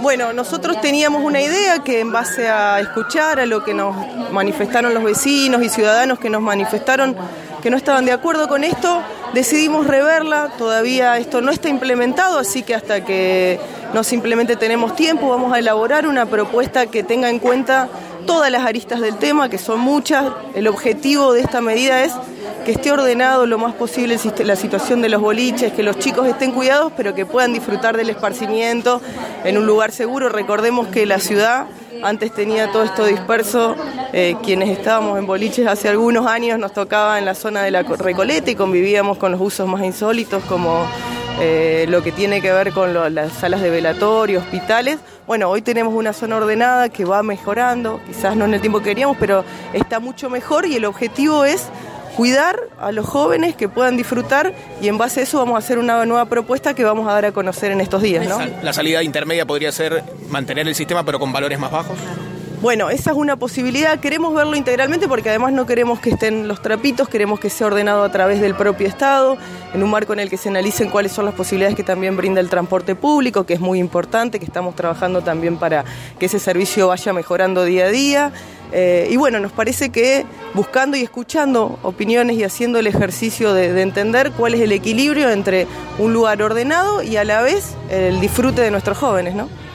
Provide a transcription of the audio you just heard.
Bueno, nosotros teníamos una idea que en base a escuchar a lo que nos manifestaron los vecinos y ciudadanos que nos manifestaron que no estaban de acuerdo con esto, decidimos reverla. Todavía esto no está implementado, así que hasta que no simplemente tenemos tiempo, vamos a elaborar una propuesta que tenga en cuenta todas las aristas del tema, que son muchas. El objetivo de esta medida es que esté ordenado lo más posible la situación de los boliches, que los chicos estén cuidados, pero que puedan disfrutar del esparcimiento en un lugar seguro. Recordemos que la ciudad antes tenía todo esto disperso. Quienes estábamos en boliches hace algunos años nos tocaba en la zona de la Recoleta y convivíamos con los usos más insólitos, como lo que tiene que ver con las salas de velatorio, hospitales. Bueno, hoy tenemos una zona ordenada que va mejorando, quizás no en el tiempo que queríamos, pero está mucho mejor, y el objetivo es cuidar a los jóvenes que puedan disfrutar, y en base a eso vamos a hacer una nueva propuesta que vamos a dar a conocer en estos días, ¿no? La salida intermedia podría ser mantener el sistema pero con valores más bajos. Bueno, esa es una posibilidad. Queremos verlo integralmente porque además no queremos que estén los trapitos, queremos que sea ordenado a través del propio Estado, en un marco en el que se analicen cuáles son las posibilidades que también brinda el transporte público, que es muy importante, que estamos trabajando también para que ese servicio vaya mejorando día a día. Y bueno, nos parece que buscando y escuchando opiniones y haciendo el ejercicio de entender cuál es el equilibrio entre un lugar ordenado y a la vez el disfrute de nuestros jóvenes, ¿no?